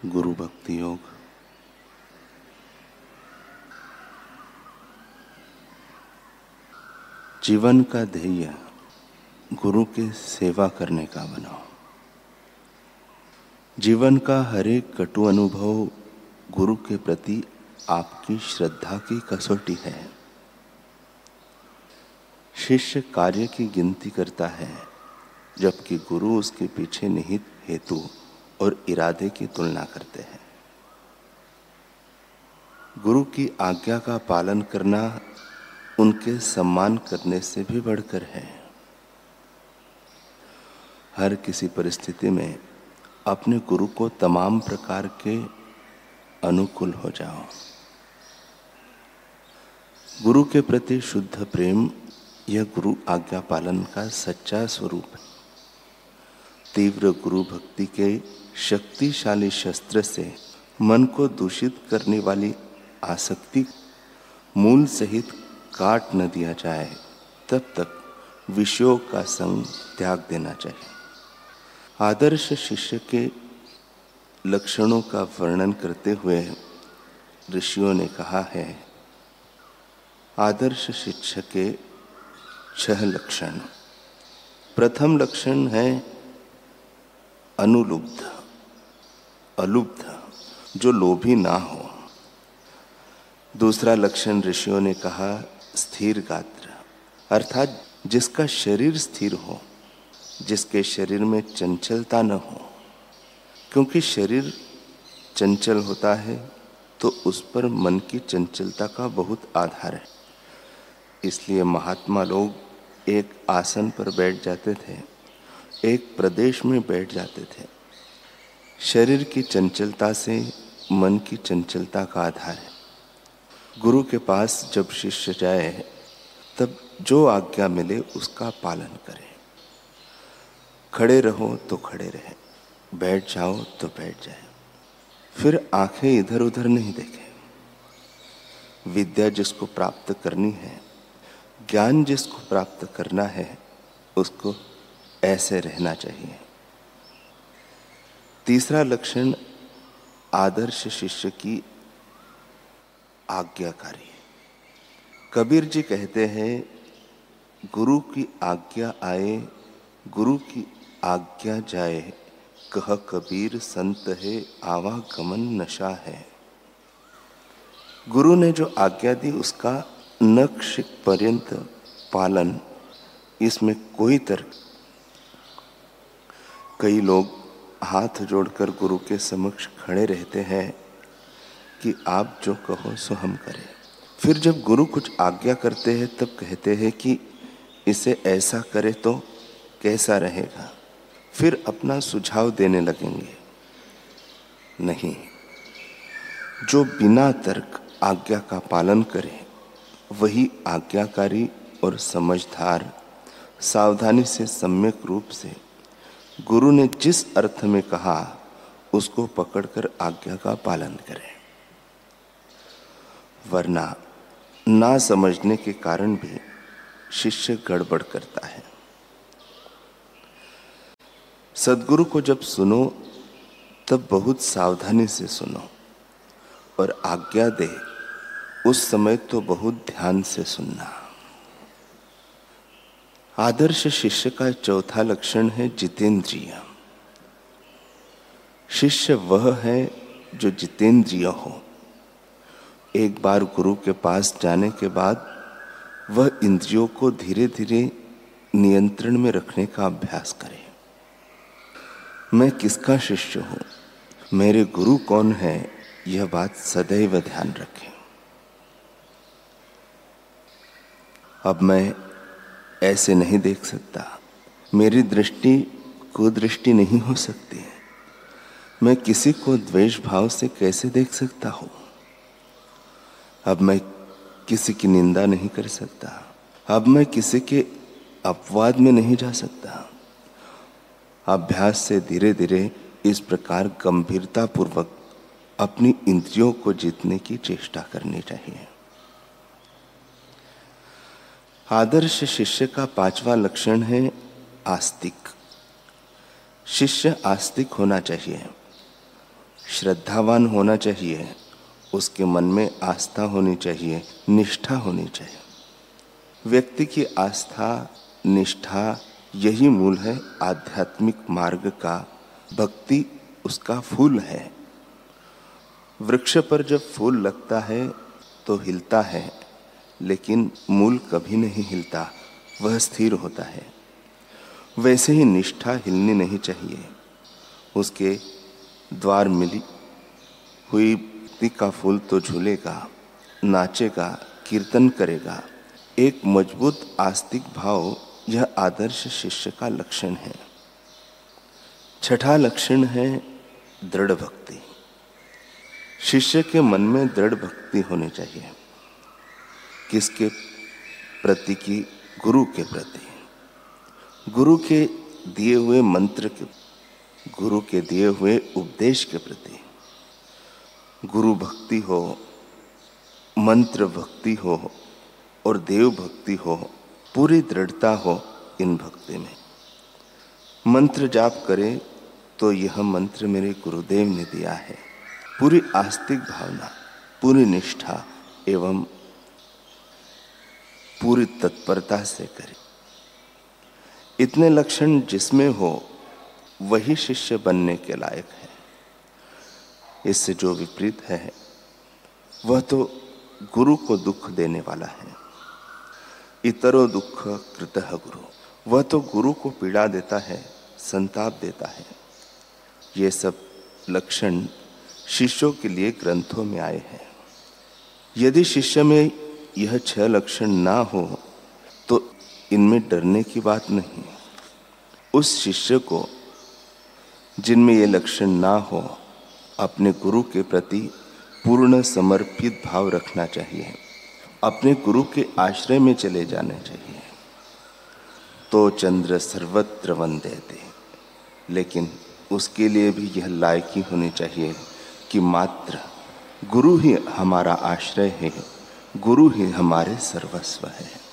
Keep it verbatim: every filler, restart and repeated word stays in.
गुरु भक्ति योग। जीवन का ध्येय गुरु के सेवा करने का बनाओ। जीवन का हर एक कटु अनुभव गुरु के प्रति आपकी श्रद्धा की कसौटी है। शिष्य कार्य की गिनती करता है, जबकि गुरु उसके पीछे निहित हेतु और इरादे की तुलना करते हैं। गुरु की आज्ञा का पालन करना उनके सम्मान करने से भी बढ़कर है। हर किसी परिस्थिति में अपने गुरु को तमाम प्रकार के अनुकूल हो जाओ। गुरु के प्रति शुद्ध प्रेम यह गुरु आज्ञा पालन का सच्चा स्वरूप है। तीव्र गुरु भक्ति के शक्तिशाली शस्त्र से मन को दूषित करने वाली आसक्ति मूल सहित काट न दिया जाए, तब तक विषयों का संग त्याग देना चाहिए। आदर्श शिष्य के लक्षणों का वर्णन करते हुए ऋषियों ने कहा है, आदर्श शिष्य के छह लक्षण। प्रथम लक्षण है अनुलुब्ध, अलुब्ध, जो लोभी ना हो। दूसरा लक्षण ऋषियों ने कहा स्थिर गात्र, अर्थात जिसका शरीर स्थिर हो, जिसके शरीर में चंचलता न हो। क्योंकि शरीर चंचल होता है तो उस पर मन की चंचलता का बहुत आधार है। इसलिए महात्मा लोग एक आसन पर बैठ जाते थे, एक प्रदेश में बैठ जाते थे। शरीर की चंचलता से मन की चंचलता का आधार है। गुरु के पास जब शिष्य जाए तब जो आज्ञा मिले उसका पालन करे। खड़े रहो तो खड़े रहे, बैठ जाओ तो बैठ जाए, फिर आंखें इधर उधर नहीं देखें। विद्या जिसको प्राप्त करनी है, ज्ञान जिसको प्राप्त करना है, उसको ऐसे रहना चाहिए। तीसरा लक्षण आदर्श शिष्य की आज्ञाकारी। कबीर जी कहते हैं, गुरु की आज्ञा आए, गुरु की आज्ञा जाए, कह कबीर संत है, आवागमन नशा है। गुरु ने जो आज्ञा दी उसका नक्श पर्यंत पालन, इसमें कोई तर्क। कई लोग हाथ जोड़कर गुरु के समक्ष खड़े रहते हैं कि आप जो कहो सो हम करें। फिर जब गुरु कुछ आज्ञा करते हैं तब कहते हैं कि इसे ऐसा करे तो कैसा रहेगा, फिर अपना सुझाव देने लगेंगे। नहीं, जो बिना तर्क आज्ञा का पालन करे वही आज्ञाकारी और समझदार, सावधानी से सम्यक रूप से गुरु ने जिस अर्थ में कहा उसको पकड़कर आज्ञा का पालन करे। वरना ना समझने के कारण भी शिष्य गड़बड़ करता है। सद्गुरु को जब सुनो तब बहुत सावधानी से सुनो, और आज्ञा दे उस समय तो बहुत ध्यान से सुनना। आदर्श शिष्य का चौथा लक्षण है जितेंद्रिय। शिष्य वह है जो जितेंद्रिय हो। एक बार गुरु के पास जाने के बाद वह इंद्रियों को धीरे धीरे नियंत्रण में रखने का अभ्यास करे। मैं किसका शिष्य हूँ, मेरे गुरु कौन है, यह बात सदैव ध्यान रखें। अब मैं ऐसे नहीं देख सकता, मेरी दृष्टि कुदृष्टि नहीं हो सकती। मैं किसी को द्वेष भाव से कैसे देख सकता हूँ। अब मैं किसी की निंदा नहीं कर सकता। अब मैं किसी के अपवाद में नहीं जा सकता। अभ्यास से धीरे धीरे इस प्रकार गंभीरता पूर्वक अपनी इंद्रियों को जीतने की चेष्टा करनी चाहिए। आदर्श शिष्य का पांचवा लक्षण है आस्तिक। शिष्य आस्तिक होना चाहिए। श्रद्धावान होना चाहिए, उसके मन में आस्था होनी चाहिए, निष्ठा होनी चाहिए। व्यक्ति की आस्था, निष्ठा यही मूल है आध्यात्मिक मार्ग का। भक्ति उसका फूल है। वृक्ष पर जब फूल लगता है तो हिलता है, लेकिन मूल कभी नहीं हिलता, वह स्थिर होता है। वैसे ही निष्ठा हिलनी नहीं चाहिए। उसके द्वार मिली हुई व्यक्ति का फूल तो झूलेगा, नाचेगा, कीर्तन करेगा। एक मजबूत आस्तिक भाव यह आदर्श शिष्य का लक्षण है। छठा लक्षण है दृढ़ भक्ति। शिष्य के मन में दृढ़ भक्ति होनी चाहिए। किसके प्रति की? गुरु के प्रति। गुरु के दिए हुए मंत्र के, गुरु के दिए हुए उपदेश के प्रति। गुरु भक्ति हो, मंत्र भक्ति हो और देव भक्ति हो, पूरी दृढ़ता हो इन भक्ति में। मंत्र जाप करे तो यह मंत्र मेरे गुरुदेव ने दिया है। पूरी आस्तिक भावना, पूरी निष्ठा एवं पूरी तत्परता से करे। इतने लक्षण जिसमें हो वही शिष्य बनने के लायक है। इससे जो विपरीत है वह तो गुरु को दुख देने वाला है। इतरो दुख कृतः गुरु, वह तो गुरु को पीड़ा देता है, संताप देता है। ये सब लक्षण शिष्यों के लिए ग्रंथों में आए हैं। यदि शिष्य में यह छह लक्षण ना हो तो इनमें डरने की बात नहीं। उस शिष्य को जिनमें ये लक्षण ना हो, अपने गुरु के प्रति पूर्ण समर्पित भाव रखना चाहिए। अपने गुरु के आश्रय में चले जाने चाहिए। तो चंद्र सर्वत्र वंदेते, लेकिन उसके लिए भी यह लायकी होनी चाहिए कि मात्र गुरु ही हमारा आश्रय है, गुरु ही हमारे सर्वस्व है।